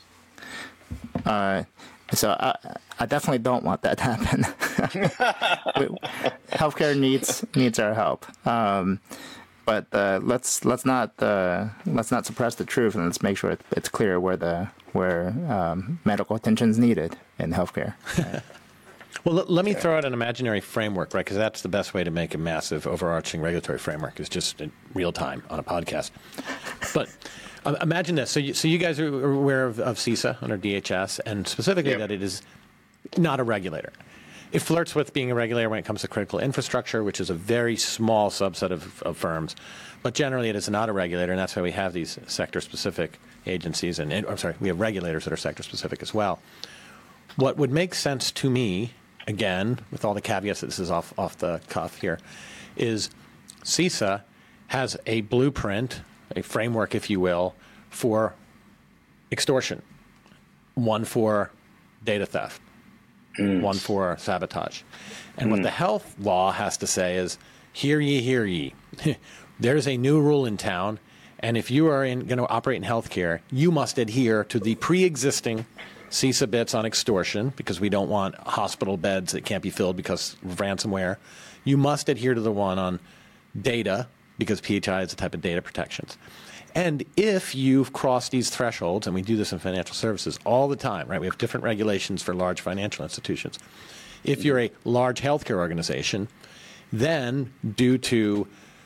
So I definitely don't want that to happen. Healthcare needs our help. But let's not suppress the truth, and let's make sure it's clear where medical attention is needed in healthcare. Right? Well, let me throw out an imaginary framework, right? Because that's the best way to make a massive overarching regulatory framework is just in real time on a podcast. But imagine this. So you guys are aware of CISA under DHS, and specifically that it is not a regulator. It flirts with being a regulator when it comes to critical infrastructure, which is a very small subset of firms. But generally, it is not a regulator, and that's why we have these sector-specific agencies. We have regulators that are sector-specific as well. What would make sense to me, again, with all the caveats that this is off the cuff here, is CISA has a blueprint, a framework, if you will, for extortion, one for data theft, one for sabotage. And what the health law has to say is, hear ye. There's a new rule in town, and if you are going to operate in healthcare, you must adhere to the pre-existing CISA bits on extortion, because we don't want hospital beds that can't be filled because of ransomware. You must adhere to the one on data, because PHI is a type of data protections. And if you've crossed these thresholds, and we do this in financial services all the time, right? We have different regulations for large financial institutions. If you're a large healthcare organization, then due to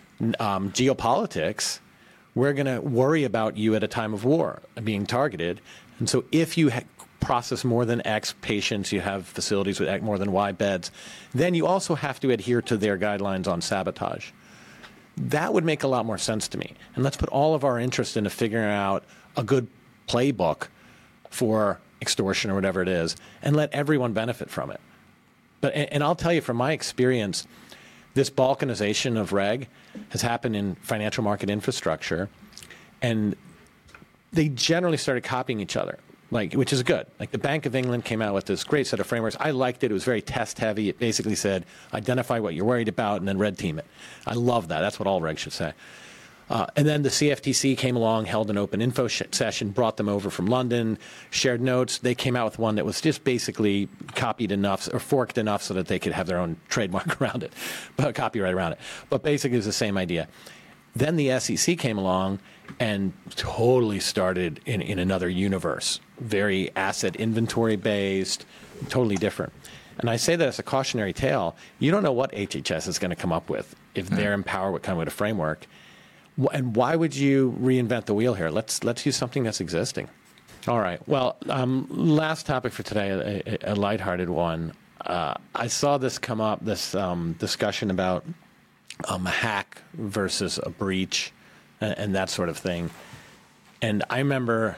geopolitics, we're going to worry about you at a time of war being targeted. And so if you process more than X patients, you have facilities with more than Y beds, then you also have to adhere to their guidelines on sabotage. That would make a lot more sense to me. And let's put all of our interest into figuring out a good playbook for extortion or whatever it is, and let everyone benefit from it. And I'll tell you from my experience, this balkanization of reg has happened in financial market infrastructure, and they generally started copying each other, which is good. Like the Bank of England came out with this great set of frameworks. I liked it. It was very test heavy. It basically said, identify what you're worried about and then red team it. I love that. That's what all regs should say. And then the CFTC came along, held an open info session, brought them over from London, shared notes. They came out with one that was just basically copied enough or forked enough so that they could have their own trademark around it, but copyright around it. But basically it was the same idea. Then the SEC came along and totally started in another universe, very asset inventory based, totally different. And I say that as a cautionary tale. You don't know what HHS is going to come up with if they're empowered with kind of a framework. And why would you reinvent the wheel here? Let's use something that's existing. All right. Well, last topic for today, a lighthearted one. I saw this come up, this discussion about a hack versus a breach and that sort of thing. And I remember,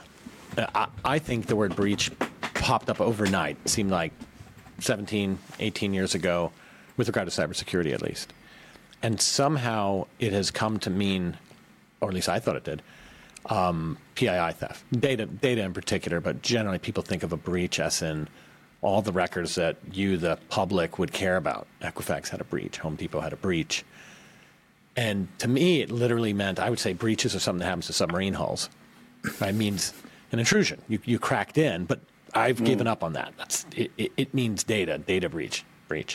I think the word breach popped up overnight. It seemed like 17, 18 years ago, with regard to cybersecurity at least. And somehow it has come to mean, or at least I thought it did, PII theft. Data in particular, but generally people think of a breach as in all the records that you, the public, would care about. Equifax had a breach. Home Depot had a breach. And to me, it literally meant, I would say, breaches are something that happens to submarine hulls. It means an intrusion. You cracked in, but I've given up on that. It means data breach.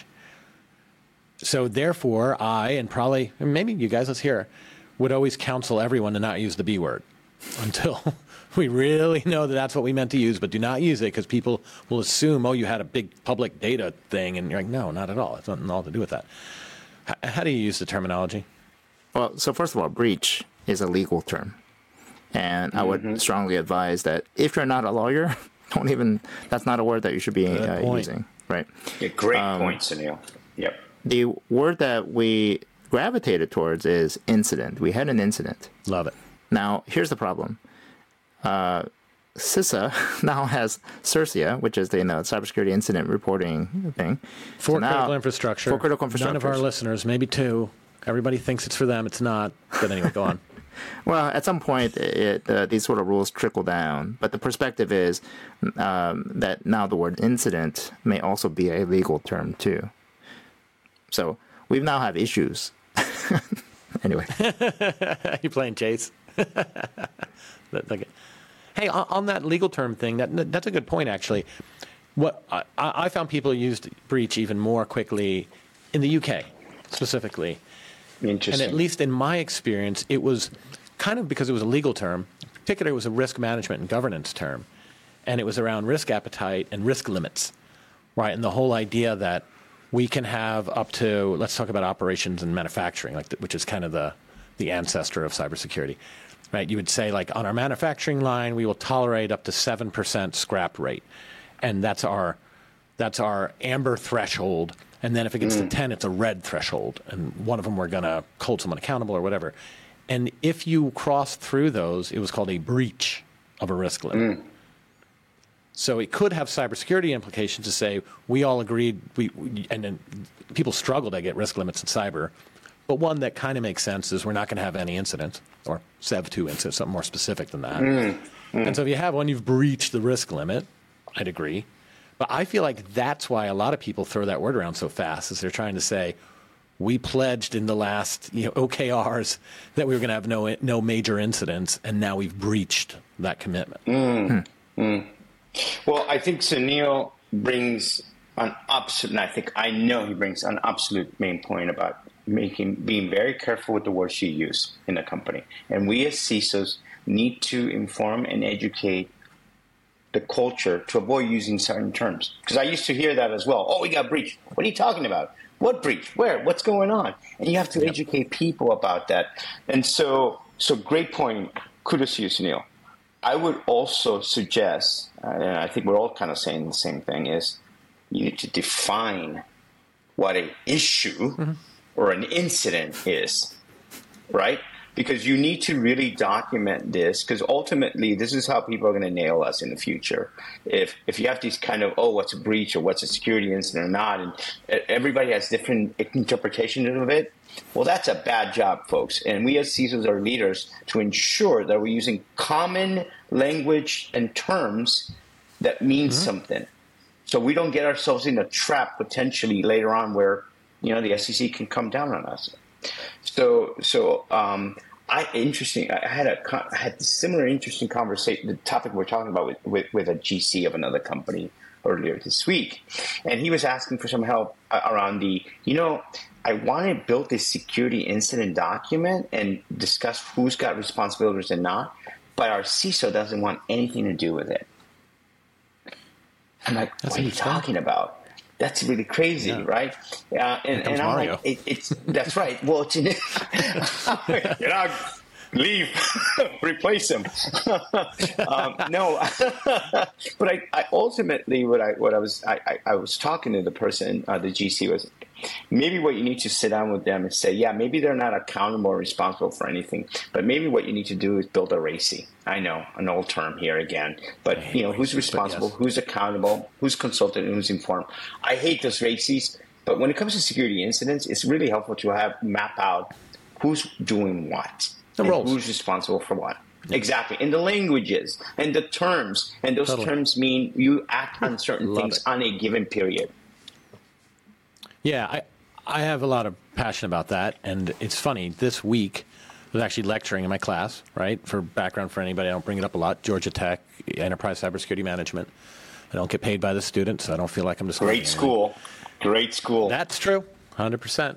So therefore, I, and probably, maybe you guys, let's hear, would always counsel everyone to not use the B word until we really know that that's what we meant to use, but do not use it because people will assume, oh, you had a big public data thing, and you're like, no, not at all. It's nothing at all to do with that. How do you use the terminology? Well, so first of all, breach is a legal term. And I would strongly advise that if you're not a lawyer, that's not a word that you should be using. Right. Yeah, great point, Sunil. Yep. The word that we gravitated towards is incident. We had an incident. Love it. Now, here's the problem. CISA now has CIRCIA, which is the cybersecurity incident reporting thing. For critical infrastructure. For critical infrastructure. None of our listeners, maybe two. Everybody thinks it's for them. It's not. But anyway, go on. Well, at some point, these sort of rules trickle down. But the perspective is that now the word incident may also be a legal term, too. So we now have issues. Anyway. You playing chase? Hey, on that legal term thing, that's a good point, actually. What I found people used breach even more quickly in the UK, specifically. Interesting. And at least in my experience, it was kind of because it was a legal term. In particular, it was a risk management and governance term. And it was around risk appetite and risk limits, right? And the whole idea that we can have up to, let's talk about operations and manufacturing, which is kind of the ancestor of cybersecurity, right? You would say, like, on our manufacturing line, we will tolerate up to 7% scrap rate. And that's our amber threshold. And then if it gets to 10, it's a red threshold. And one of them, we're going to hold someone accountable or whatever. And if you cross through those, it was called a breach of a risk limit. So it could have cybersecurity implications to say, we all agreed, and then people struggle to get risk limits in cyber. But one that kind of makes sense is we're not going to have any incidents, or SEV2 incidents, something more specific than that. And so if you have one, you've breached the risk limit. I'd agree. But I feel like that's why a lot of people throw that word around so fast, is they're trying to say, we pledged in the last OKRs that we were going to have no major incidents, and now we've breached that commitment. Well, I think Sunil brings an absolute, and I know he brings an absolute main point about being very careful with the words you use in a company. And we as CISOs need to inform and educate the culture to avoid using certain terms. Because I used to hear that as well. Oh, we got breached. What are you talking about? What breach? Where? What's going on? And you have to educate people about that. And so great point. Kudos to you, Sunil. I would also suggest, and I think we're all kind of saying the same thing, is you need to define what an issue or an incident is, right? Because you need to really document this, because ultimately this is how people are going to nail us in the future. If you have these kind of, what's a breach or what's a security incident or not, and everybody has different interpretations of it, well, that's a bad job, folks. And we as CISOs are leaders to ensure that we're using common language and terms that mean something. So we don't get ourselves in a trap potentially later on where, the SEC can come down on us. I had a similar interesting conversation. The topic we're talking about with a GC of another company earlier this week, and he was asking for some help around I want to build this security incident document and discuss who's got responsibilities and not, but our CISO doesn't want anything to do with it. I'm like, what are you talking about? That's really crazy, right? And I'm Mario. Like, that's right. Well, leave, replace him. No, but I ultimately I was talking to the person, the GC was. Maybe what you need to sit down with them and say, maybe they're not accountable or responsible for anything, but maybe what you need to do is build a RACI. I know, an old term here again, but who's responsible, who's accountable, who's consulted, and who's informed. I hate those RACIs, but when it comes to security incidents, it's really helpful to map out who's doing what, the roles, who's responsible for what. Exactly. And the languages and the terms, and those terms mean you act on certain things on a given period. Yeah, I have a lot of passion about that, and it's funny. This week, I was actually lecturing in my class, right? For background for anybody, I don't bring it up a lot. Georgia Tech, Enterprise Cybersecurity Management. I don't get paid by the students, so I don't feel like I'm just great school. Great school. That's true, 100%.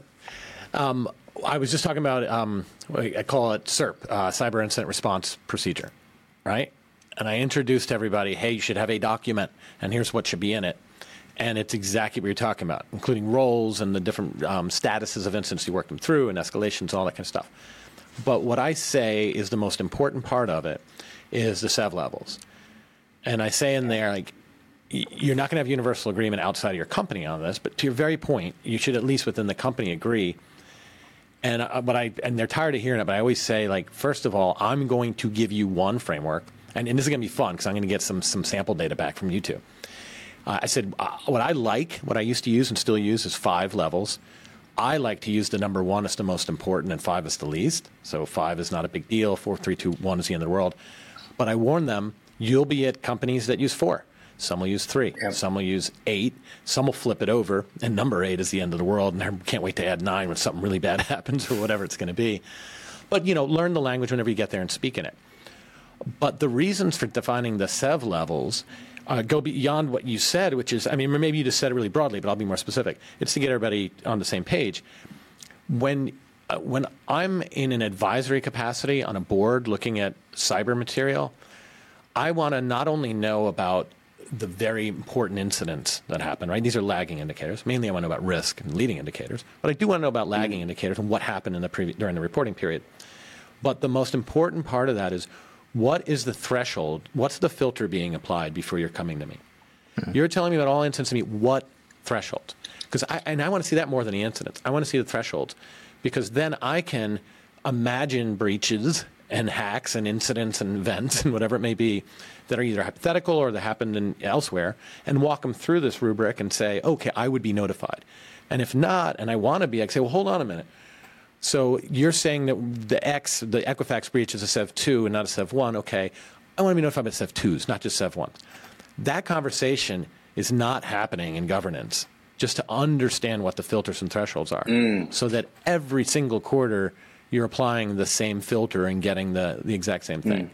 I was just talking about, I call it CIRP, Cyber Incident Response Procedure, right? And I introduced everybody, hey, you should have a document, and here's what should be in it. And it's exactly what you're talking about, including roles and the different statuses of incidents you work them through and escalations, all that kind of stuff. But what I say is the most important part of it is the SEV levels. And I say in there, like, you're not going to have universal agreement outside of your company on this, but to your very point, you should at least within the company agree. And they're tired of hearing it, but I always say, like, first of all, I'm going to give you one framework, and this is going to be fun because I'm going to get some sample data back from you two. I said, what I used to use and still use is 5 levels. I like to use the number 1 as the most important and 5 is the least. So 5 is not a big deal. 4, 3, 2, 1 is the end of the world. But I warn them, you'll be at companies that use 4. Some will use 3. Yep. Some will use 8. Some will flip it over. And number 8 is the end of the world. And I can't wait to add 9 when something really bad happens or whatever it's going to be. But, learn the language whenever you get there and speak in it. But the reasons for defining the SEV levels go beyond what you said, which is, maybe you just said it really broadly, but I'll be more specific. It's to get everybody on the same page. When when I'm in an advisory capacity on a board looking at cyber material, I want to not only know about the very important incidents that happen, right? These are lagging indicators. Mainly I want to know about risk and leading indicators, but I do want to know about lagging indicators and what happened in during the reporting period. But the most important part of that is, what is the threshold? What's the filter being applied before you're coming to me? You're telling me about all incidents to me, what threshold? Because I want to see that more than the incidents. I want to see the thresholds, because then I can imagine breaches and hacks and incidents and events and whatever it may be that are either hypothetical or that happened elsewhere, and walk them through this rubric and say, okay, I would be notified. And if not, and I want to be, I can say, well, hold on a minute. So you're saying that the Equifax breach is a Sev 2 and not a Sev 1. Okay, I want to be notified about Sev 2s, not just Sev 1s. That conversation is not happening in governance, just to understand what the filters and thresholds are, so that every single quarter you're applying the same filter and getting the exact same thing.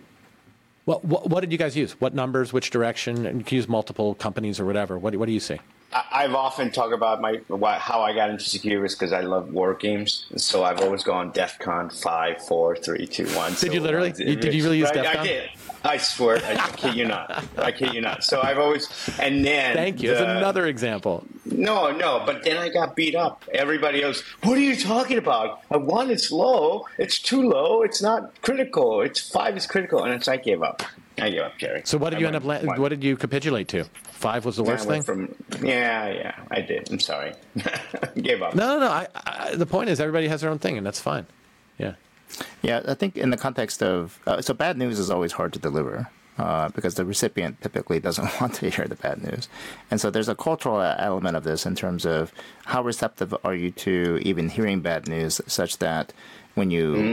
What did you guys use? What numbers, which direction? And you can use multiple companies or whatever. What do you see? I've often talked about how I got into security risk because I love war games. So I've always gone DEF CON 5, 4, 3, 2, 1. Did you literally? Did you really use DEF CON? I did. I swear. I kid you not. I kid you not. So I've always, and then. Thank you. That's another example. No, but then I got beat up. Everybody else, what are you talking about? 1 is low. It's too low. It's not critical. 5 is critical. And I gave up. I gave up, Gary. So what did you end up? What did you capitulate to? 5 was the worst thing. Yeah, I did. I'm sorry. Gave up. No. The point is, everybody has their own thing, and that's fine. Yeah. Yeah, I think in the context of so bad news is always hard to deliver because the recipient typically doesn't want to hear the bad news, and so there's a cultural element of this in terms of how receptive are you to even hearing bad news, such that when you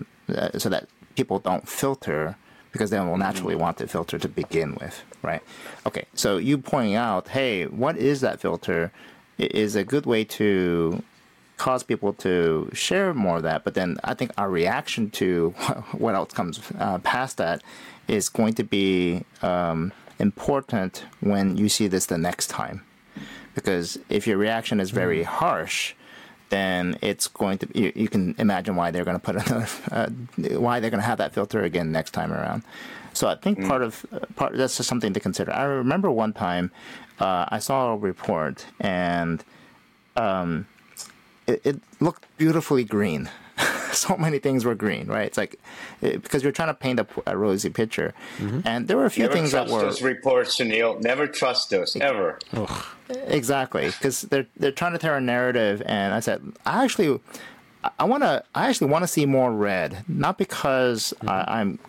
so that people don't filter, because they will naturally want to filter to begin with, right? Okay, so you pointing out, hey, what is that filter, is a good way to cause people to share more of that. But then I think our reaction to what else comes past that is going to be important when you see this the next time. Because if your reaction is very harsh, then it's going to you can imagine why they're going to put another why they're going to have that filter again next time around. So I think part that's just something to consider. I remember one time I saw a report, and it looked beautifully green. So many things were green, right? It's like because you're trying to paint a rosy picture, and there were a few things that were. Never trust those reports, Sunil. Never trust those ever. Exactly, because they're trying to tell a narrative, and I said I actually want to see more red, not because I'm.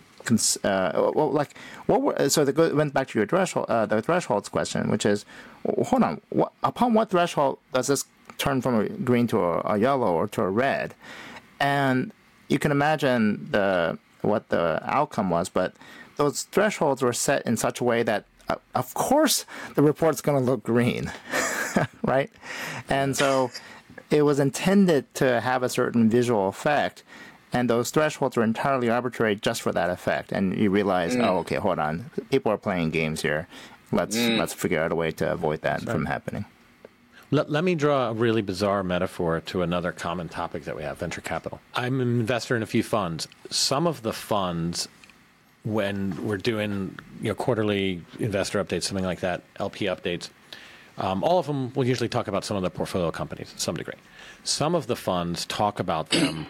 Went back to your threshold, the thresholds question, which is, hold on, upon what threshold does this turn from a green to a yellow or to a red? And you can imagine what the outcome was, but those thresholds were set in such a way that, of course, the report's going to look green, right? And so it was intended to have a certain visual effect, and those thresholds were entirely arbitrary just for that effect. And you realize, oh, okay, hold on, people are playing games here. Let's figure out a way to avoid that from happening. Let me draw a really bizarre metaphor to another common topic that we have, venture capital. I'm an investor in a few funds. Some of the funds, when we're doing quarterly investor updates, something like that, LP updates, all of them will usually talk about some of the portfolio companies to some degree. Some of the funds talk about them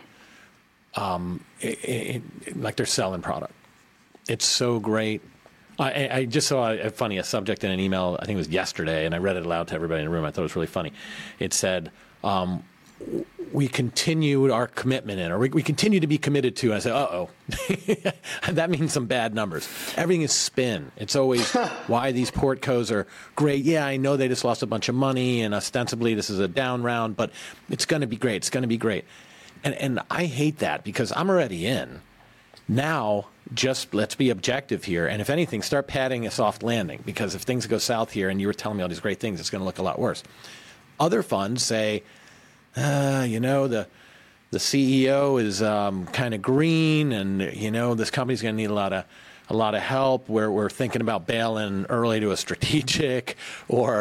like they're selling product. It's so great. I just saw a subject in an email, I think it was yesterday, and I read it aloud to everybody in the room. I thought it was really funny. It said, we continued our commitment in, or we continue to be committed to. And I said, uh-oh. That means some bad numbers. Everything is spin. It's always why these portcos are great. Yeah, I know they just lost a bunch of money, and ostensibly this is a down round, but it's going to be great. It's going to be great. And I hate that because I'm already in. Now, just let's be objective here. And if anything, start padding a soft landing, because if things go south here and you were telling me all these great things, it's going to look a lot worse. Other funds say, the CEO is kind of green, and, this company's going to need a lot of help. We're thinking about bailing early to a strategic, or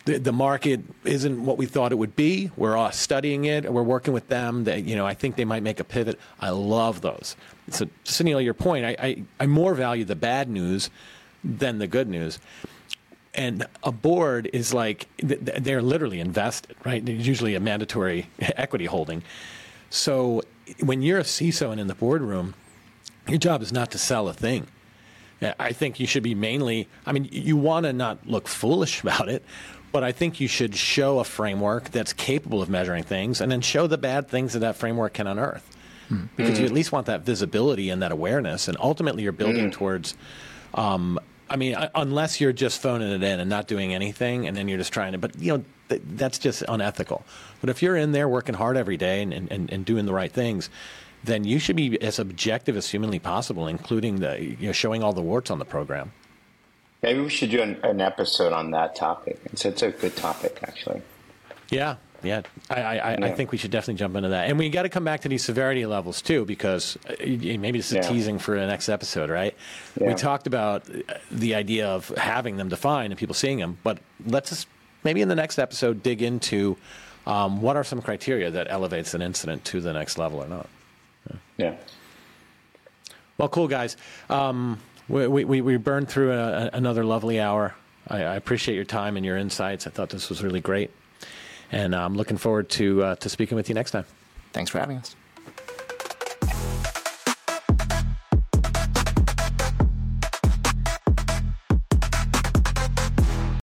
the market isn't what we thought it would be. We're all studying it. We're working with them. That, I think they might make a pivot. I love those. So, Sunil, your point, I more value the bad news than the good news. And a board is like, they're literally invested, right? There's usually a mandatory equity holding. So when you're a CISO and in the boardroom, your job is not to sell a thing. I think you should be mainly, you want to not look foolish about it, but I think you should show a framework that's capable of measuring things and then show the bad things that framework can unearth. Because you at least want that visibility and that awareness, and ultimately you're building towards, unless you're just phoning it in and not doing anything, and then you're just trying to, but that's just unethical. But if you're in there working hard every day and doing the right things, then you should be as objective as humanly possible, including showing all the warts on the program. Maybe we should do an episode on that topic. It's a good topic, actually. Yeah. I think we should definitely jump into that. And we got to come back to these severity levels, too, because maybe this is teasing for the next episode, right? Yeah. We talked about the idea of having them defined and people seeing them, but let's just maybe in the next episode dig into what are some criteria that elevates an incident to the next level or not. Yeah. Well, cool, guys. We burned through another lovely hour. I appreciate your time and your insights. I thought this was really great. And I'm looking forward to speaking with you next time. Thanks for having us.